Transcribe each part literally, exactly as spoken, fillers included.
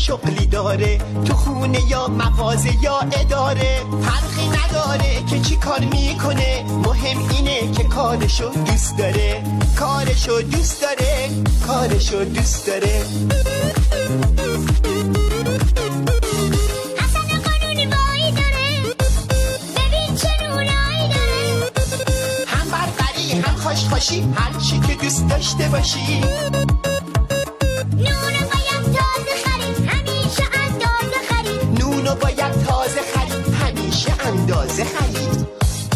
شغلی داره، تو خونه یا مغازه یا اداره، فرقی نداره که چی کار میکنه، مهم اینه که کارشو دوست داره، کارشو دوست داره، کارشو دوست داره. اصلا قانونی وای داره، ببین چه نونایی داره، هم برقری هم خوشخوشی، هر چی که دوست داشته باشی. نونو باید تازه خرید، همیشه اندازه خرید، نونو باید تازه خرید، همیشه اندازه خرید.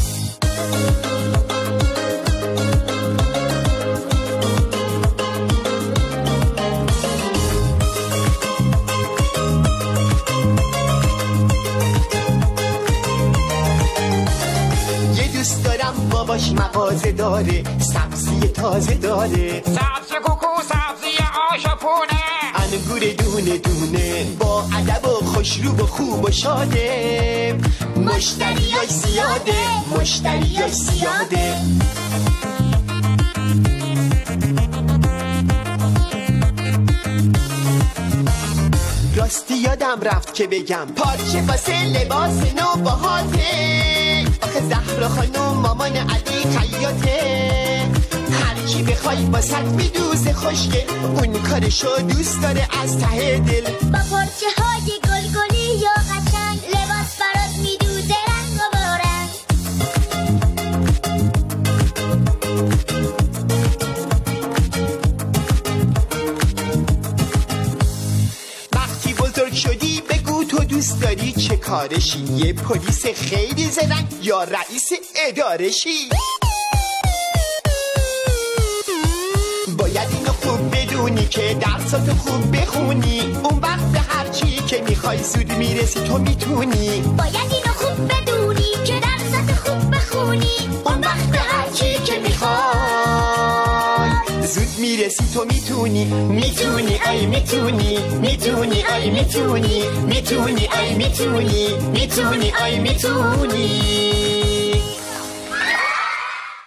یه دوست دارم باباش مغازه داره، سبزی تازه داره، سبزی کوکو سبزی آشپونه، انگور دونه دونه، با ادب و خوشرو و خوب و شاده، مشتریاش زیاده، مشتریاش زیاده. راستی یادم رفت که بگم پارچه واسه لباس نو باهاته، آخه زهرا خانوم مامان علی خیاطه، هرچی بخوای واسط میدوزه خوشگل، اون کارشو دوست داره از ته دل. با پارچه های گلگلی یا قشنگ، لباس برات میدوزه رنگ و بارنگ. وقتی بزرگ شدی بگو تو دوست داری چه کارشی، یه پلیس خیلی زرنگ یا رئیس ادارشی. باید اینو خوب بدونی که درساتو خوب بخونی، اون وقت به هر چی که میخوای زود میرسی تو میتونی. باید اینو خوب بدونی که درست خوب بخونی، اون وقت به هر چی که میخوای زود میرسی تو میتونی. میتونی ای میتونی، میتونی ای میتونی، میتونی ای میتونی، میتونی ای میتونی.